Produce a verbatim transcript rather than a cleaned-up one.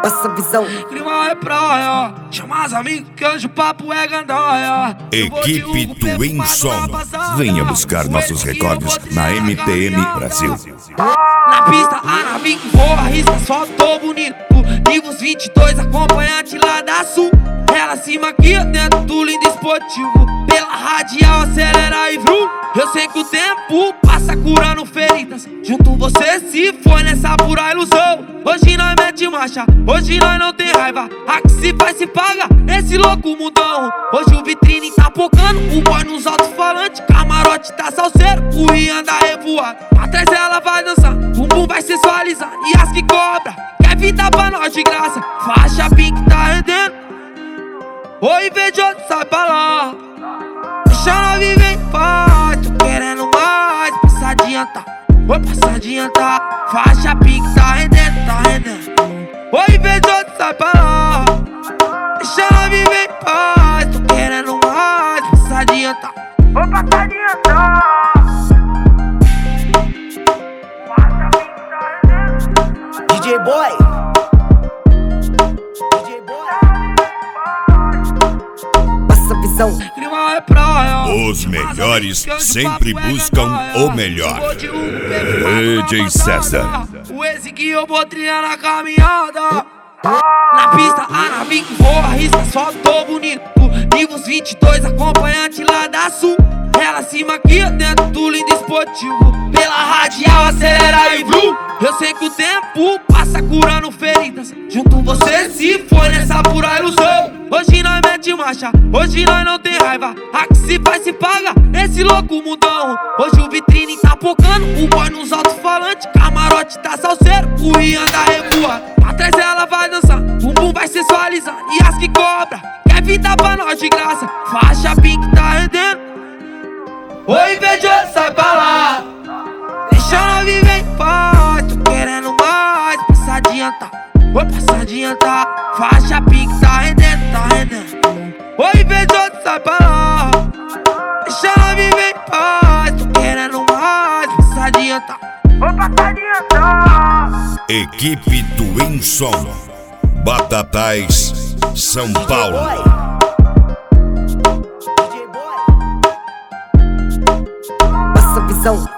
Passa visão. Clima é praia, chama as amigos que hoje o papo é gandaia. Equipe Twin Som, venha buscar nossos recordes na M T M Brasil. Na pista, a nave que voa, arrisca, só tô bonito. Livros vinte e dois, acompanhante lá da Sul. Ela cima aqui dentro do lindo esportivo. Pela radial acelera e vrum. Eu sei que o tempo passa curando feridas. Junto você se foi nessa pura ilusão. Hoje nós mete marcha, hoje nós não tem raiva. A que se faz se paga, nesse louco mundão. Hoje o vitrine tá pocando, o boy nos alto-falantes. Camarote tá salseiro, o Rian anda revoado. Atrás ela vai dançar, o bumbum vai sensualizar. E as que cobra, quer vida pra nós de graça. Faixa pink tá rendendo. Oi, invejoso, sai pra lá. Deixa nós viver em paz. Tô querendo mais, passa adiantar. Oi, passa adiantar. Faixa pink tá rendendo, tá rendendo. Oi, invejoso, sai pra lá. Deixa nós viver em paz. Tô querendo mais, passa adiantar. Oi, passa adiantar. Faixa pink tá rendendo. D J Boy. Clima é praia. Os melhores sempre buscam o melhor. D J César. O esse que eu vou trilhar na caminhada. Na pista, a nave que voa, arrisca, só tô bonito. Livros vinte e dois, acompanhante lá da Sul. Ela cima aqui dentro do lindo esportivo. Pela radial acelera e vrum. Eu sei que o tempo passa curando feridas. Junto você se foi nessa pura ilusão. Hoje nós mete marcha, hoje nós não tem raiva. A que se faz se paga, nesse louco mundão. Hoje o vitrine tá pocando, o boy nos alto-falantes. Camarote tá salseiro, o Rian anda revoado. Atrás ela vai dançar, o bumbum vai sensualizar. E as que cobra, quer vida pra nós de graça. Faixa pink tá rendendo. Oi, invejoso, sai pra lá. Deixa nós viver em paz. Tô querendo mais, passa adiantar. Oi, passa adiantar. Faixa pink tá rendendo, tá rendendo. Oi, invejoso, sai pra lá. Deixa nós viver em paz. Tô querendo mais, passa adiantar. Oi, passa adiantar. Equipe Twin Som, Batatais, São Paulo. Passa visão.